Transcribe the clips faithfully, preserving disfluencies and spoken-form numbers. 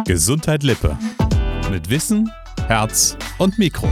Gesundheit Lippe. Mit Wissen, Herz und Mikro.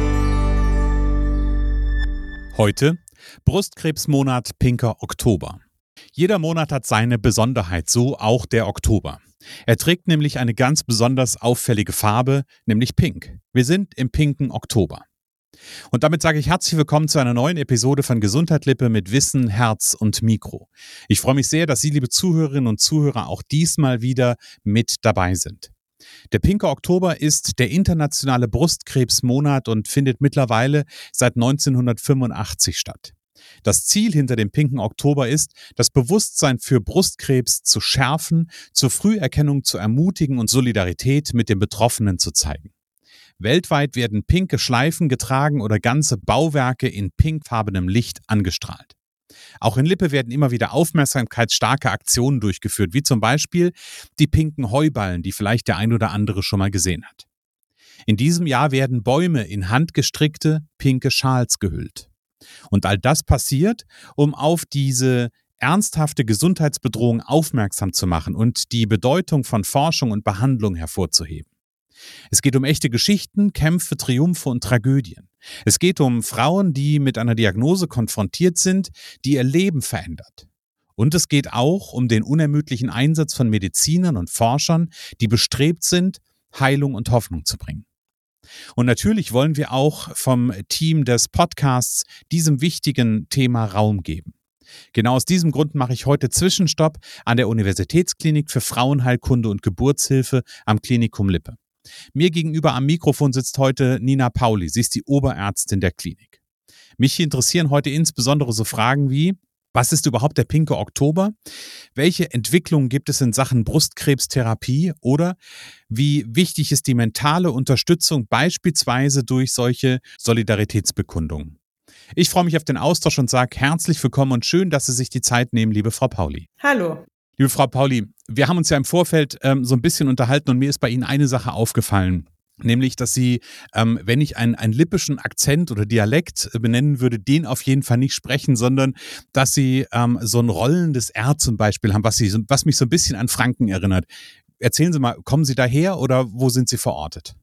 Heute Brustkrebsmonat Pinker Oktober. Jeder Monat hat seine Besonderheit, so auch der Oktober. Er trägt nämlich eine ganz besonders auffällige Farbe, nämlich Pink. Wir sind im pinken Oktober. Und damit sage ich herzlich willkommen zu einer neuen Episode von Gesundheit Lippe mit Wissen, Herz und Mikro. Ich freue mich sehr, dass Sie, liebe Zuhörerinnen und Zuhörer, auch diesmal wieder mit dabei sind. Der pinke Oktober ist der internationale Brustkrebsmonat und findet mittlerweile seit neunzehnhundertfünfundachtzig statt. Das Ziel hinter dem pinken Oktober ist, das Bewusstsein für Brustkrebs zu schärfen, zur Früherkennung zu ermutigen und Solidarität mit den Betroffenen zu zeigen. Weltweit werden pinke Schleifen getragen oder ganze Bauwerke in pinkfarbenem Licht angestrahlt. Auch in Lippe werden immer wieder aufmerksamkeitsstarke Aktionen durchgeführt, wie zum Beispiel die pinken Heuballen, die vielleicht der ein oder andere schon mal gesehen hat. In diesem Jahr werden Bäume in handgestrickte pinke Schals gehüllt. Und all das passiert, um auf diese ernsthafte Gesundheitsbedrohung aufmerksam zu machen und die Bedeutung von Forschung und Behandlung hervorzuheben. Es geht um echte Geschichten, Kämpfe, Triumphe und Tragödien. Es geht um Frauen, die mit einer Diagnose konfrontiert sind, die ihr Leben verändert. Und es geht auch um den unermüdlichen Einsatz von Medizinern und Forschern, die bestrebt sind, Heilung und Hoffnung zu bringen. Und natürlich wollen wir auch vom Team des Podcasts diesem wichtigen Thema Raum geben. Genau aus diesem Grund mache ich heute Zwischenstopp an der Universitätsklinik für Frauenheilkunde und Geburtshilfe am Klinikum Lippe. Mir gegenüber am Mikrofon sitzt heute Nina Pauli. Sie ist die Oberärztin der Klinik. Mich interessieren heute insbesondere so Fragen wie: Was ist überhaupt der pinke Oktober? Welche Entwicklungen gibt es in Sachen Brustkrebstherapie? Oder wie wichtig ist die mentale Unterstützung beispielsweise durch solche Solidaritätsbekundungen? Ich freue mich auf den Austausch und sage herzlich willkommen und schön, dass Sie sich die Zeit nehmen, liebe Frau Pauli. Hallo. Liebe Frau Pauli, wir haben uns ja im Vorfeld ähm, so ein bisschen unterhalten und mir ist bei Ihnen eine Sache aufgefallen. Nämlich, dass Sie, ähm, wenn ich einen, einen lippischen Akzent oder Dialekt äh, benennen würde, den auf jeden Fall nicht sprechen, sondern dass Sie ähm, so ein rollendes R zum Beispiel haben, was, Sie, was mich so ein bisschen an Franken erinnert. Erzählen Sie mal, kommen Sie daher oder wo sind Sie verortet?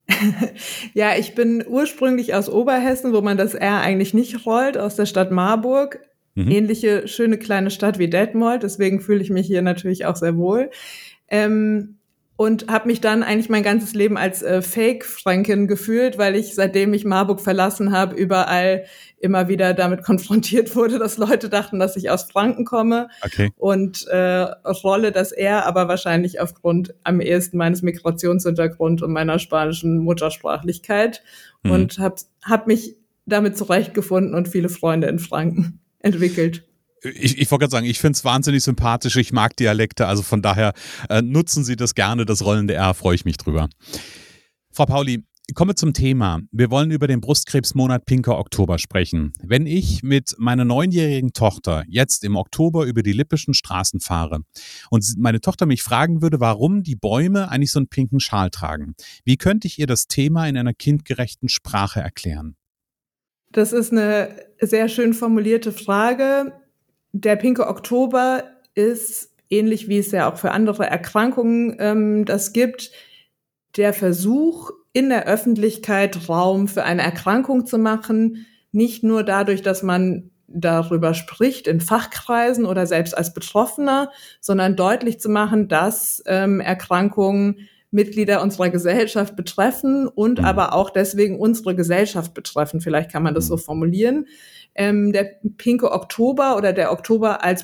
Ja, ich bin ursprünglich aus Oberhessen, wo man das R eigentlich nicht rollt, aus der Stadt Marburg. Mhm. Ähnliche schöne kleine Stadt wie Detmold, deswegen fühle ich mich hier natürlich auch sehr wohl. Ähm, Und habe mich dann eigentlich mein ganzes Leben als äh, Fake-Fränkin gefühlt, weil ich, seitdem ich Marburg verlassen habe, überall immer wieder damit konfrontiert wurde, dass Leute dachten, dass ich aus Franken komme. Okay. Und äh, rolle das eher, aber wahrscheinlich aufgrund am ehesten meines Migrationshintergrunds und meiner spanischen Muttersprachlichkeit. Mhm. Und habe hab mich damit zurechtgefunden und viele Freunde in Franken entwickelt. Ich, ich wollte gerade sagen, ich finde es wahnsinnig sympathisch, ich mag Dialekte, also von daher äh, nutzen Sie das gerne, das rollende R, freue ich mich drüber. Frau Pauli, kommen wir zum Thema. Wir wollen über den Brustkrebsmonat pinker Oktober sprechen. Wenn ich mit meiner neunjährigen Tochter jetzt im Oktober über die lippischen Straßen fahre und meine Tochter mich fragen würde, warum die Bäume eigentlich so einen pinken Schal tragen, wie könnte ich ihr das Thema in einer kindgerechten Sprache erklären? Das ist eine sehr schön formulierte Frage. Der pinke Oktober ist, ähnlich wie es ja auch für andere Erkrankungen ähm, das gibt, der Versuch, in der Öffentlichkeit Raum für eine Erkrankung zu machen, nicht nur dadurch, dass man darüber spricht in Fachkreisen oder selbst als Betroffener, sondern deutlich zu machen, dass ähm, Erkrankungen Mitglieder unserer Gesellschaft betreffen und mhm. aber auch deswegen unsere Gesellschaft betreffen. Vielleicht kann man das so formulieren. Ähm, der pinke Oktober oder der Oktober als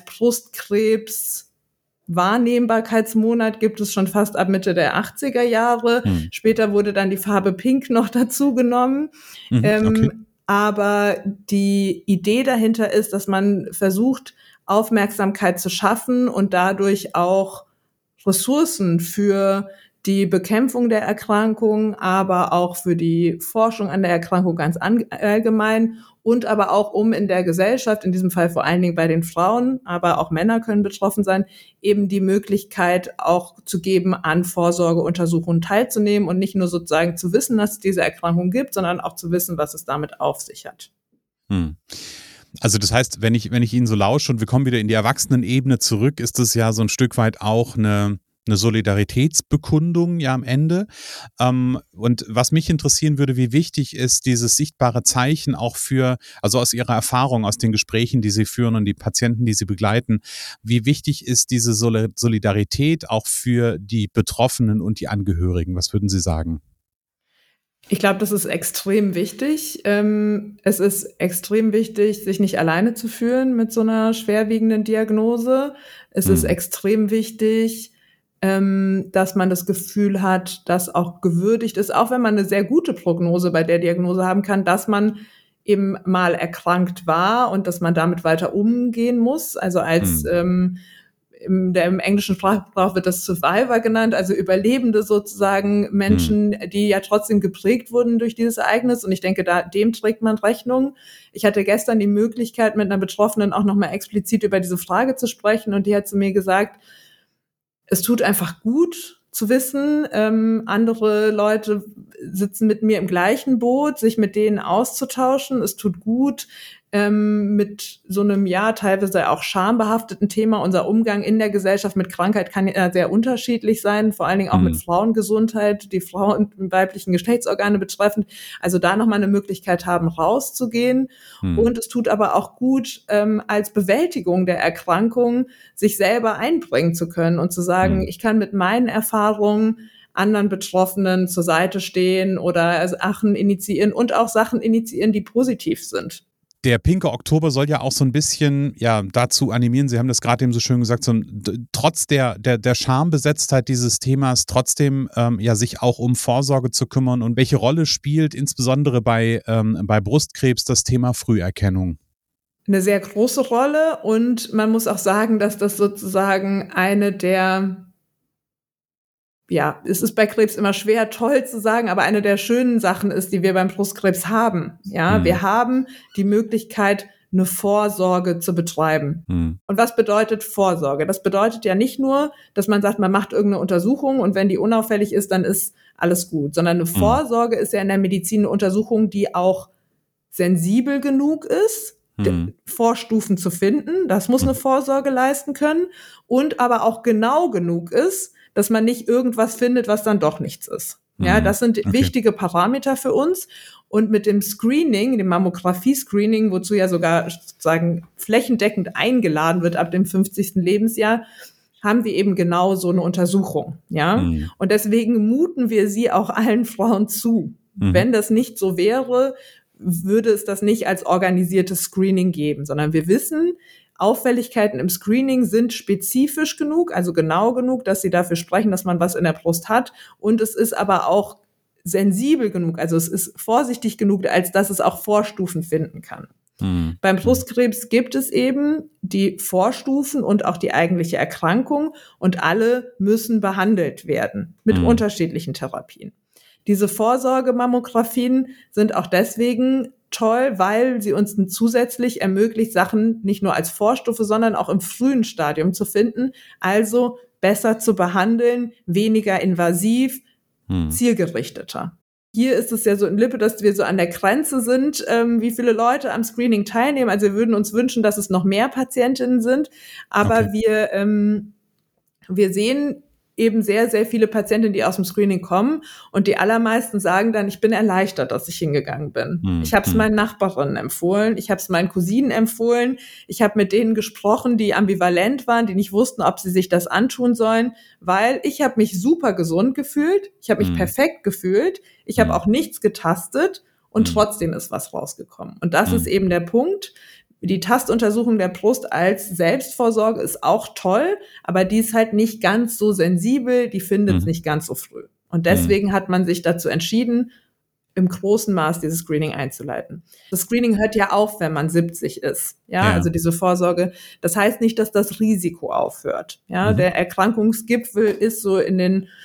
Brustkrebs-Wahrnehmbarkeitsmonat gibt es schon fast ab Mitte der achtziger Jahre. Mhm. Später wurde dann die Farbe Pink noch dazu genommen. Mhm, ähm, okay. Aber die Idee dahinter ist, dass man versucht, Aufmerksamkeit zu schaffen und dadurch auch Ressourcen für die Bekämpfung der Erkrankung, aber auch für die Forschung an der Erkrankung ganz allgemein und aber auch um in der Gesellschaft, in diesem Fall vor allen Dingen bei den Frauen, aber auch Männer können betroffen sein, eben die Möglichkeit auch zu geben, an Vorsorgeuntersuchungen teilzunehmen und nicht nur sozusagen zu wissen, dass es diese Erkrankung gibt, sondern auch zu wissen, was es damit auf sich hat. Hm. Also das heißt, wenn ich, wenn ich Ihnen so lausche und wir kommen wieder in die Erwachsenenebene zurück, ist das ja so ein Stück weit auch eine eine Solidaritätsbekundung ja am Ende. Ähm, und was mich interessieren würde, wie wichtig ist dieses sichtbare Zeichen auch für, also aus Ihrer Erfahrung, aus den Gesprächen, die Sie führen und die Patienten, die Sie begleiten, wie wichtig ist diese Sol- Solidarität auch für die Betroffenen und die Angehörigen? Was würden Sie sagen? Ich glaube, das ist extrem wichtig. Ähm, es ist extrem wichtig, sich nicht alleine zu fühlen mit so einer schwerwiegenden Diagnose. Es hm. ist extrem wichtig, ähm, dass man das Gefühl hat, dass auch gewürdigt ist, auch wenn man eine sehr gute Prognose bei der Diagnose haben kann, dass man eben mal erkrankt war und dass man damit weiter umgehen muss. Also als hm. ähm, Im, der, im englischen Sprachgebrauch wird das Survivor genannt, also Überlebende sozusagen, Menschen, hm. die ja trotzdem geprägt wurden durch dieses Ereignis. Und ich denke, da, dem trägt man Rechnung. Ich hatte gestern die Möglichkeit, mit einer Betroffenen auch nochmal explizit über diese Frage zu sprechen. Und die hat zu mir gesagt, es tut einfach gut zu wissen, ähm, andere Leute sitzen mit mir im gleichen Boot, sich mit denen auszutauschen. Es tut gut, ähm, mit so einem, ja, teilweise auch schambehafteten Thema. Unser Umgang in der Gesellschaft mit Krankheit kann ja sehr unterschiedlich sein, vor allen Dingen auch mhm. mit Frauengesundheit, die Frauen und weiblichen Geschlechtsorgane betreffend. Also da nochmal eine Möglichkeit haben, rauszugehen. Mhm. Und es tut aber auch gut, ähm, als Bewältigung der Erkrankung sich selber einbringen zu können und zu sagen, mhm. ich kann mit meinen Erfahrungen anderen Betroffenen zur Seite stehen oder Sachen initiieren und auch Sachen initiieren, die positiv sind. Der Pinke Oktober soll ja auch so ein bisschen ja dazu animieren, Sie haben das gerade eben so schön gesagt, so, trotz der, der, der Schambesetztheit dieses Themas trotzdem ähm, ja sich auch um Vorsorge zu kümmern. Und welche Rolle spielt insbesondere bei, ähm, bei Brustkrebs das Thema Früherkennung? Eine sehr große Rolle, und man muss auch sagen, dass das sozusagen eine der Ja, es ist bei Krebs immer schwer, toll zu sagen, aber eine der schönen Sachen ist, die wir beim Brustkrebs haben. Ja, mhm. wir haben die Möglichkeit, eine Vorsorge zu betreiben. Mhm. Und was bedeutet Vorsorge? Das bedeutet ja nicht nur, dass man sagt, man macht irgendeine Untersuchung und wenn die unauffällig ist, dann ist alles gut, sondern eine mhm. Vorsorge ist ja in der Medizin eine Untersuchung, die auch sensibel genug ist, mhm. Vorstufen zu finden. Das muss eine Vorsorge leisten können, und aber auch genau genug ist, dass man nicht irgendwas findet, was dann doch nichts ist. Ja, das sind okay. wichtige Parameter für uns. Und mit dem Screening, dem Mammographie-Screening, wozu ja sogar sozusagen flächendeckend eingeladen wird ab dem fünfzigsten Lebensjahr, haben wir eben genau so eine Untersuchung. Ja, mhm. und deswegen muten wir sie auch allen Frauen zu. Mhm. Wenn das nicht so wäre, würde es das nicht als organisiertes Screening geben, sondern wir wissen, Auffälligkeiten im Screening sind spezifisch genug, also genau genug, dass sie dafür sprechen, dass man was in der Brust hat. Und es ist aber auch sensibel genug, also es ist vorsichtig genug, als dass es auch Vorstufen finden kann. Mhm. Beim Brustkrebs gibt es eben die Vorstufen und auch die eigentliche Erkrankung, und alle müssen behandelt werden mit mhm. unterschiedlichen Therapien. Diese Vorsorgemammographien sind auch deswegen toll, weil sie uns zusätzlich ermöglicht, Sachen nicht nur als Vorstufe, sondern auch im frühen Stadium zu finden, also besser zu behandeln, weniger invasiv, hm. zielgerichteter. Hier ist es ja so in Lippe, dass wir so an der Grenze sind, ähm, wie viele Leute am Screening teilnehmen. Also wir würden uns wünschen, dass es noch mehr Patientinnen sind, aber okay. wir, ähm, wir sehen eben sehr, sehr viele Patientinnen, die aus dem Screening kommen, und die allermeisten sagen dann, ich bin erleichtert, dass ich hingegangen bin. Hm, ich habe es hm. meinen Nachbarinnen empfohlen, ich habe es meinen Cousinen empfohlen, ich habe mit denen gesprochen, die ambivalent waren, die nicht wussten, ob sie sich das antun sollen, weil ich habe mich super gesund gefühlt, ich habe mich hm. perfekt gefühlt, ich habe hm. auch nichts getastet, und hm. trotzdem ist was rausgekommen. Und das hm. ist eben der Punkt. Die Tastuntersuchung der Brust als Selbstvorsorge ist auch toll, aber die ist halt nicht ganz so sensibel, die findet es mhm. nicht ganz so früh. Und deswegen mhm. hat man sich dazu entschieden, im großen Maß dieses Screening einzuleiten. Das Screening hört ja auf, wenn man siebzig ist. Ja, ja. Also diese Vorsorge. Das heißt nicht, dass das Risiko aufhört. Ja, mhm. der Erkrankungsgipfel ist so in den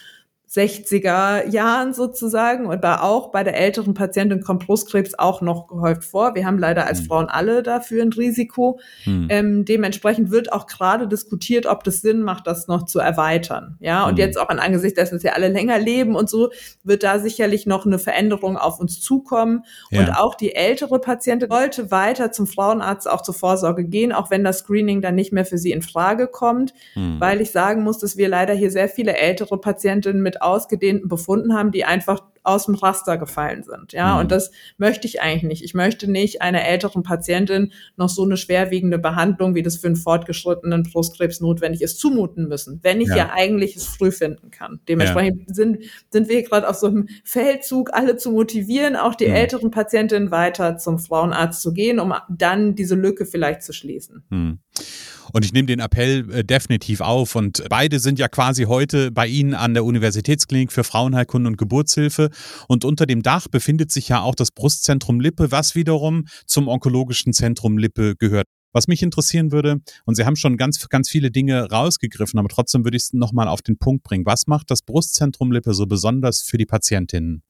sechziger Jahren sozusagen und da auch bei der älteren Patientin kommt Brustkrebs auch noch gehäuft vor. Wir haben leider als hm. Frauen alle dafür ein Risiko. Hm. Ähm, dementsprechend wird auch gerade diskutiert, ob das Sinn macht, das noch zu erweitern. Ja, und hm. jetzt auch an Angesichts dessen, dass wir alle länger leben und so, wird da sicherlich noch eine Veränderung auf uns zukommen. Ja. Und auch die ältere Patientin sollte weiter zum Frauenarzt auch zur Vorsorge gehen, auch wenn das Screening dann nicht mehr für sie in Frage kommt, hm. weil ich sagen muss, dass wir leider hier sehr viele ältere Patientinnen mit ausgedehnten Befunden haben, die einfach aus dem Raster gefallen sind. Ja, mhm. und das möchte ich eigentlich nicht. Ich möchte nicht einer älteren Patientin noch so eine schwerwiegende Behandlung, wie das für einen fortgeschrittenen Brustkrebs notwendig ist, zumuten müssen, wenn ich ja, ja eigentlich es früh finden kann. Dementsprechend ja. sind, sind wir gerade auf so einem Feldzug, alle zu motivieren, auch die mhm. älteren Patientinnen weiter zum Frauenarzt zu gehen, um dann diese Lücke vielleicht zu schließen. Mhm. Und ich nehme den Appell äh, definitiv auf. Und beide sind ja quasi heute bei Ihnen an der Universitätsklinik für Frauenheilkunde und Geburtshilfe. Und unter dem Dach befindet sich ja auch das Brustzentrum Lippe, was wiederum zum onkologischen Zentrum Lippe gehört. Was mich interessieren würde, und Sie haben schon ganz, ganz viele Dinge rausgegriffen, aber trotzdem würde ich es nochmal auf den Punkt bringen. Was macht das Brustzentrum Lippe so besonders für die Patientinnen?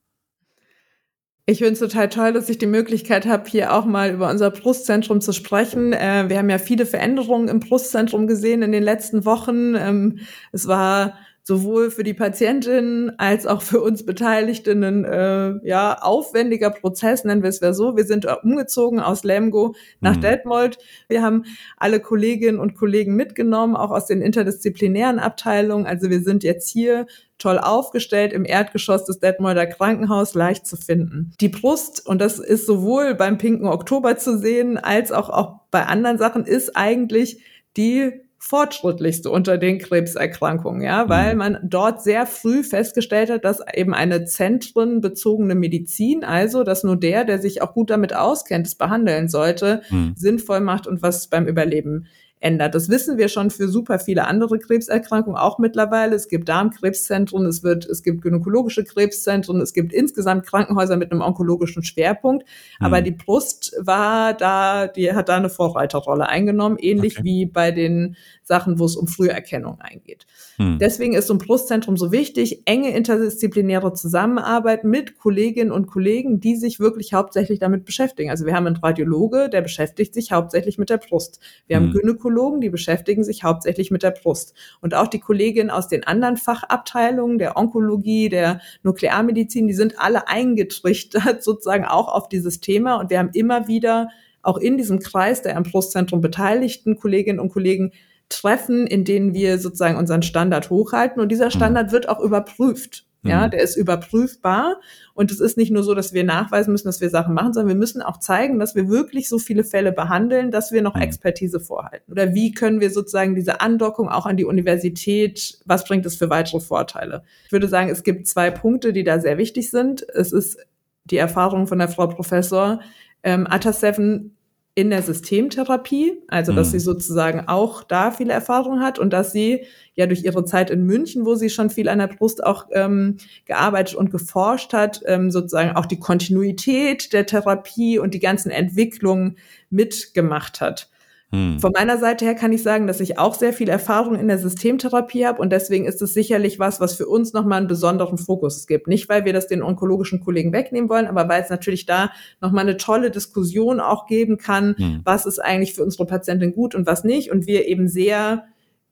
Ich finde es total toll, dass ich die Möglichkeit habe, hier auch mal über unser Brustzentrum zu sprechen. Äh, wir haben ja viele Veränderungen im Brustzentrum gesehen in den letzten Wochen. Ähm, es war sowohl für die Patientin als auch für uns Beteiligten ein äh, ja, aufwendiger Prozess, nennen wir es mal so. Wir sind umgezogen aus Lemgo nach mhm. Detmold. Wir haben alle Kolleginnen und Kollegen mitgenommen, auch aus den interdisziplinären Abteilungen. Also wir sind jetzt hier toll aufgestellt im Erdgeschoss des Detmolder Krankenhaus, leicht zu finden. Die Brust, und das ist sowohl beim Pinken Oktober zu sehen, als auch, auch bei anderen Sachen, ist eigentlich die fortschrittlichste unter den Krebserkrankungen, ja, weil man dort sehr früh festgestellt hat, dass eben eine zentrenbezogene Medizin, also dass nur der, der sich auch gut damit auskennt, es behandeln sollte, mhm. sinnvoll macht und was beim Überleben ändert. Das wissen wir schon für super viele andere Krebserkrankungen auch mittlerweile. Es gibt Darmkrebszentren, es wird, es gibt gynäkologische Krebszentren, es gibt insgesamt Krankenhäuser mit einem onkologischen Schwerpunkt. Mhm. Aber die Brust war da, die hat da eine Vorreiterrolle eingenommen, ähnlich okay. wie bei den Sachen, wo es um Früherkennung eingeht. Mhm. Deswegen ist so ein Brustzentrum so wichtig, enge interdisziplinäre Zusammenarbeit mit Kolleginnen und Kollegen, die sich wirklich hauptsächlich damit beschäftigen. Also wir haben einen Radiologe, der beschäftigt sich hauptsächlich mit der Brust. Wir mhm. haben Gynäkologen, die beschäftigen sich hauptsächlich mit der Brust. Und auch die Kolleginnen aus den anderen Fachabteilungen, der Onkologie, der Nuklearmedizin, die sind alle eingetrichtert sozusagen auch auf dieses Thema. Und wir haben immer wieder auch in diesem Kreis der am Brustzentrum beteiligten Kolleginnen und Kollegen Treffen, in denen wir sozusagen unseren Standard hochhalten. Und dieser Standard mhm. wird auch überprüft. Ja, der ist überprüfbar. Und es ist nicht nur so, dass wir nachweisen müssen, dass wir Sachen machen, sondern wir müssen auch zeigen, dass wir wirklich so viele Fälle behandeln, dass wir noch mhm. Expertise vorhalten. Oder wie können wir sozusagen diese Andockung auch an die Universität, was bringt es für weitere Vorteile? Ich würde sagen, es gibt zwei Punkte, die da sehr wichtig sind. Es ist die Erfahrung von der Frau Professor ähm, Ataseven in der Systemtherapie, also dass mhm. sie sozusagen auch da viele Erfahrung hat und dass sie ja durch ihre Zeit in München, wo sie schon viel an der Brust auch ähm, gearbeitet und geforscht hat, ähm, sozusagen auch die Kontinuität der Therapie und die ganzen Entwicklungen mitgemacht hat. Hm. Von meiner Seite her kann ich sagen, dass ich auch sehr viel Erfahrung in der Systemtherapie habe und deswegen ist es sicherlich was, was für uns nochmal einen besonderen Fokus gibt. Nicht, weil wir das den onkologischen Kollegen wegnehmen wollen, aber weil es natürlich da nochmal eine tolle Diskussion auch geben kann, hm. was ist eigentlich für unsere Patientin gut und was nicht und wir eben sehr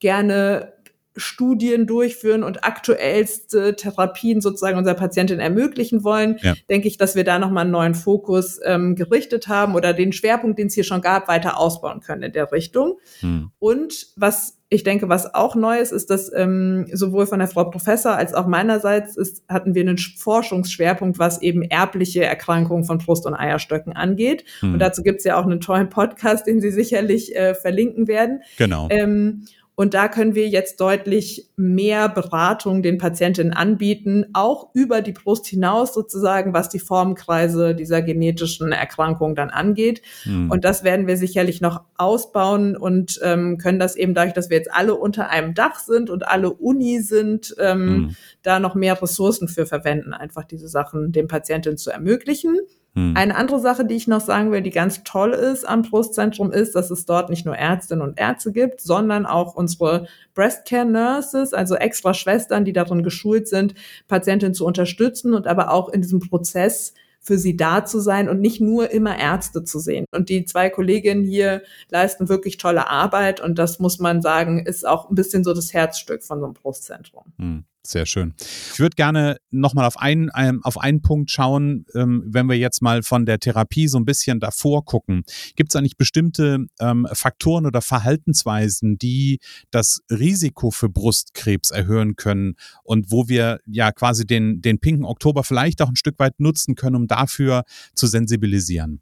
gerne Studien durchführen und aktuellste Therapien sozusagen unserer Patientin ermöglichen wollen, ja. denke ich, dass wir da nochmal einen neuen Fokus ähm, gerichtet haben oder den Schwerpunkt, den es hier schon gab, weiter ausbauen können in der Richtung. Hm. Und was ich denke, was auch neu ist, ist, dass ähm, sowohl von der Frau Professor als auch meinerseits ist, hatten wir einen Forschungsschwerpunkt, was eben erbliche Erkrankungen von Brust- und Eierstöcken angeht. Hm. Und dazu gibt's ja auch einen tollen Podcast, den Sie sicherlich äh, verlinken werden. Genau. Ähm, Und da können wir jetzt deutlich mehr Beratung den Patientinnen anbieten, auch über die Brust hinaus sozusagen, was die Formenkreise dieser genetischen Erkrankung dann angeht. Mhm. Und das werden wir sicherlich noch ausbauen und ähm, können das eben dadurch, dass wir jetzt alle unter einem Dach sind und alle Uni sind, ähm, mhm. da noch mehr Ressourcen für verwenden, einfach diese Sachen den Patientinnen zu ermöglichen. Eine andere Sache, die ich noch sagen will, die ganz toll ist am Brustzentrum, ist, dass es dort nicht nur Ärztinnen und Ärzte gibt, sondern auch unsere Breast Care Nurses, also extra Schwestern, die darin geschult sind, Patientinnen zu unterstützen und aber auch in diesem Prozess für sie da zu sein und nicht nur immer Ärzte zu sehen. Und die zwei Kolleginnen hier leisten wirklich tolle Arbeit und das muss man sagen, ist auch ein bisschen so das Herzstück von so einem Brustzentrum. Hm. Sehr schön. Ich würde gerne nochmal auf einen, auf einen Punkt schauen, ähm, wenn wir jetzt mal von der Therapie so ein bisschen davor gucken. Gibt es eigentlich bestimmte ähm, Faktoren oder Verhaltensweisen, die das Risiko für Brustkrebs erhöhen können und wo wir ja quasi den, den pinken Oktober vielleicht auch ein Stück weit nutzen können, um dafür zu sensibilisieren?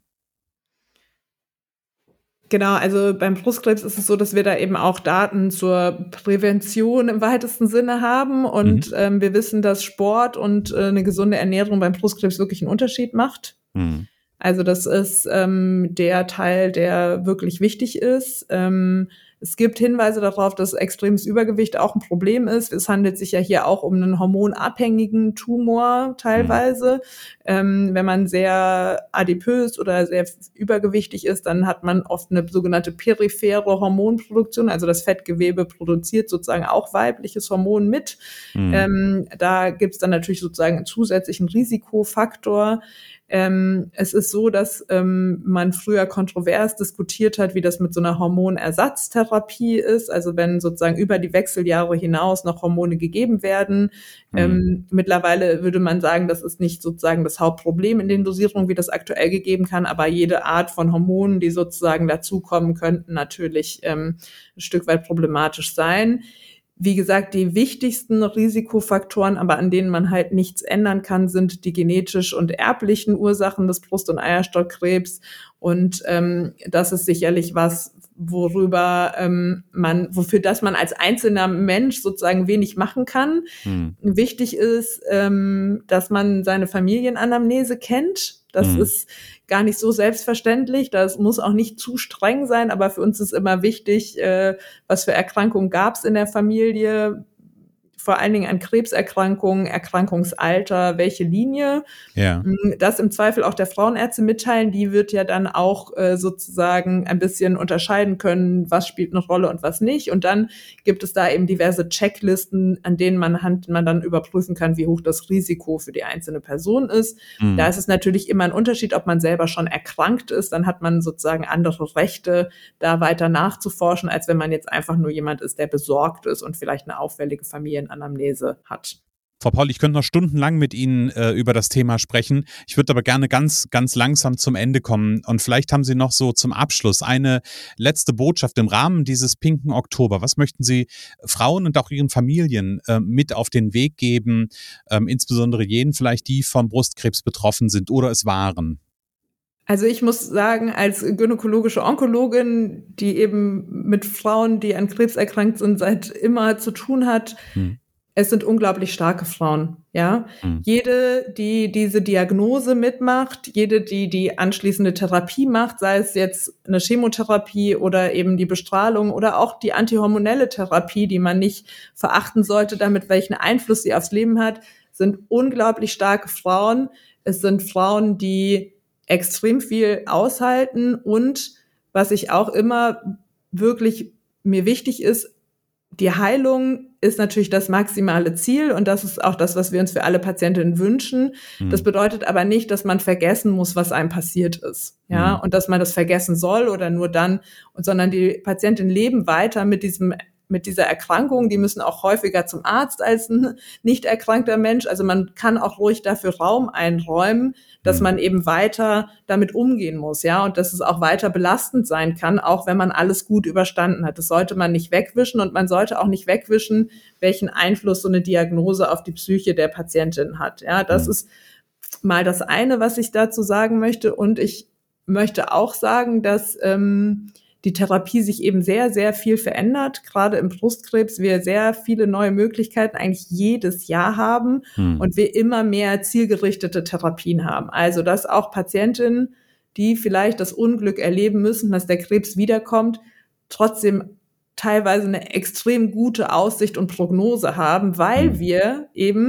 Genau, also beim Brustkrebs ist es so, dass wir da eben auch Daten zur Prävention im weitesten Sinne haben und mhm. ähm, wir wissen, dass Sport und äh, eine gesunde Ernährung beim Brustkrebs wirklich einen Unterschied macht. Mhm. Also das ist ähm, der Teil, der wirklich wichtig ist. Ähm, es gibt Hinweise darauf, dass extremes Übergewicht auch ein Problem ist. Es handelt sich ja hier auch um einen hormonabhängigen Tumor teilweise. Mhm. Ähm, wenn man sehr adipös oder sehr übergewichtig ist, dann hat man oft eine sogenannte periphere Hormonproduktion. Also das Fettgewebe produziert sozusagen auch weibliches Hormon mit. Mhm. Ähm, da gibt es dann natürlich sozusagen einen zusätzlichen Risikofaktor. Ähm, es ist so, dass ähm, man früher kontrovers diskutiert hat, wie das mit so einer Hormonersatztherapie ist. Also wenn sozusagen über die Wechseljahre hinaus noch Hormone gegeben werden. Mhm. Ähm, mittlerweile würde man sagen, das ist nicht sozusagen das Hauptproblem in den Dosierungen, wie das aktuell gegeben kann. Aber jede Art von Hormonen, die sozusagen dazukommen, könnten natürlich ähm, ein Stück weit problematisch sein. Wie gesagt, die wichtigsten Risikofaktoren, aber an denen man halt nichts ändern kann, sind die genetisch und erblichen Ursachen des Brust- und Eierstockkrebs. Und ähm, das ist sicherlich was, worüber ähm, man, wofür das man als einzelner Mensch sozusagen wenig machen kann. Hm. Wichtig ist, ähm, dass man seine Familienanamnese kennt. Das hm. ist gar nicht so selbstverständlich. Das muss auch nicht zu streng sein, aber für uns ist immer wichtig, äh, was für Erkrankungen gab es in der Familie, vor allen Dingen an Krebserkrankungen, Erkrankungsalter, welche Linie. Ja. Das im Zweifel auch der Frauenärzte mitteilen, die wird ja dann auch äh, sozusagen ein bisschen unterscheiden können, was spielt eine Rolle und was nicht. Und dann gibt es da eben diverse Checklisten, an denen man, hand, man dann überprüfen kann, wie hoch das Risiko für die einzelne Person ist. Mhm. Da ist es natürlich immer ein Unterschied, ob man selber schon erkrankt ist, dann hat man sozusagen andere Rechte, da weiter nachzuforschen, als wenn man jetzt einfach nur jemand ist, der besorgt ist und vielleicht eine auffällige Familienanamnese hat. Frau Paul, ich könnte noch stundenlang mit Ihnen äh, über das Thema sprechen. Ich würde aber gerne ganz, ganz langsam zum Ende kommen. Und vielleicht haben Sie noch so zum Abschluss eine letzte Botschaft im Rahmen dieses pinken Oktober. Was möchten Sie Frauen und auch ihren Familien äh, mit auf den Weg geben, ähm, insbesondere jenen vielleicht, die vom Brustkrebs betroffen sind oder es waren? Also ich muss sagen, als gynäkologische Onkologin, die eben mit Frauen, die an Krebs erkrankt sind, seit immer zu tun hat, hm. es sind unglaublich starke Frauen, ja. Hm. Jede, die diese Diagnose mitmacht, jede, die die anschließende Therapie macht, sei es jetzt eine Chemotherapie oder eben die Bestrahlung oder auch die antihormonelle Therapie, die man nicht verachten sollte, damit welchen Einfluss sie aufs Leben hat, sind unglaublich starke Frauen. Es sind Frauen, die extrem viel aushalten und was ich auch immer wirklich mir wichtig ist, die Heilung ist natürlich das maximale Ziel und das ist auch das, was wir uns für alle Patientinnen wünschen. Mhm. Das bedeutet aber nicht, dass man vergessen muss, was einem passiert ist, ja, mhm. und dass man das vergessen soll oder nur dann, sondern die Patientinnen leben weiter mit diesem mit dieser Erkrankung, die müssen auch häufiger zum Arzt als ein nicht erkrankter Mensch. Also man kann auch ruhig dafür Raum einräumen, dass man eben weiter damit umgehen muss, ja, und dass es auch weiter belastend sein kann, auch wenn man alles gut überstanden hat. Das sollte man nicht wegwischen und man sollte auch nicht wegwischen, welchen Einfluss so eine Diagnose auf die Psyche der Patientin hat. Ja, das mhm. ist mal das eine, was ich dazu sagen möchte. Und ich möchte auch sagen, dass ähm, die Therapie sich eben sehr, sehr viel verändert. Gerade im Brustkrebs wir sehr viele neue Möglichkeiten eigentlich jedes Jahr haben hm. und wir immer mehr zielgerichtete Therapien haben. Also dass auch Patientinnen, die vielleicht das Unglück erleben müssen, dass der Krebs wiederkommt, trotzdem teilweise eine extrem gute Aussicht und Prognose haben, weil hm. wir eben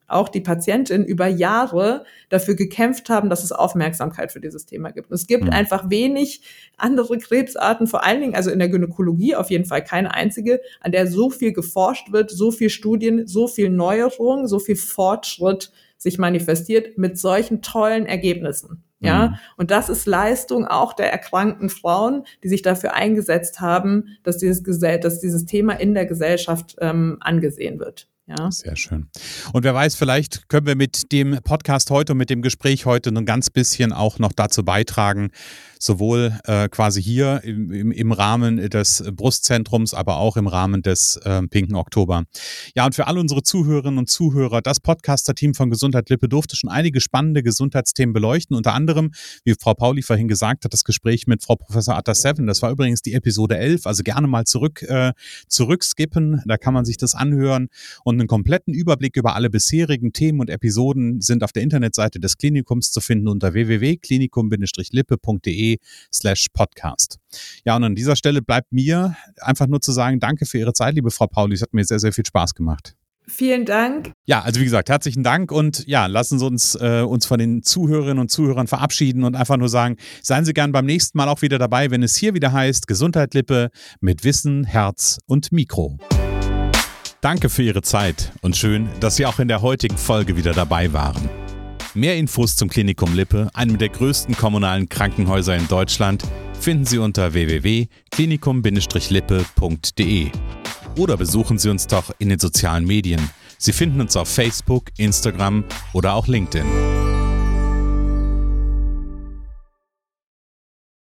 auch die Patientin über Jahre dafür gekämpft haben, dass es Aufmerksamkeit für dieses Thema gibt. Und es gibt mhm. einfach wenig andere Krebsarten, vor allen Dingen, also in der Gynäkologie auf jeden Fall keine einzige, an der so viel geforscht wird, so viel Studien, so viel Neuerung, so viel Fortschritt sich manifestiert mit solchen tollen Ergebnissen. Ja, mhm. und das ist Leistung auch der erkrankten Frauen, die sich dafür eingesetzt haben, dass dieses, Gesell- dass dieses Thema in der Gesellschaft ähm, angesehen wird. Ja. Sehr schön. Und wer weiß, vielleicht können wir mit dem Podcast heute und mit dem Gespräch heute ein ganz bisschen auch noch dazu beitragen, sowohl äh, quasi hier im, im, im Rahmen des Brustzentrums, aber auch im Rahmen des äh, Pinken Oktober. Ja, und für alle unsere Zuhörerinnen und Zuhörer, das Podcaster-Team von Gesundheit Lippe durfte schon einige spannende Gesundheitsthemen beleuchten, unter anderem, wie Frau Pauli vorhin gesagt hat, das Gespräch mit Frau Professor Atta-Seven, das war übrigens die Episode elf, also gerne mal zurück äh, zurückskippen, da kann man sich das anhören und einen kompletten Überblick über alle bisherigen Themen und Episoden sind auf der Internetseite des Klinikums zu finden unter w w w punkt klinikum bindestrich lippe punkt d e slash podcast. Ja, und an dieser Stelle bleibt mir einfach nur zu sagen, danke für Ihre Zeit, liebe Frau Pauli. Es hat mir sehr, sehr viel Spaß gemacht. Vielen Dank. Ja, also wie gesagt, herzlichen Dank und ja, lassen Sie uns äh, uns von den Zuhörerinnen und Zuhörern verabschieden und einfach nur sagen, seien Sie gern beim nächsten Mal auch wieder dabei, wenn es hier wieder heißt Gesundheit Lippe mit Wissen, Herz und Mikro. Danke für Ihre Zeit und schön, dass Sie auch in der heutigen Folge wieder dabei waren. Mehr Infos zum Klinikum Lippe, einem der größten kommunalen Krankenhäuser in Deutschland, finden Sie unter w w w punkt klinikum bindestrich lippe punkt d e oder besuchen Sie uns doch in den sozialen Medien. Sie finden uns auf Facebook, Instagram oder auch LinkedIn.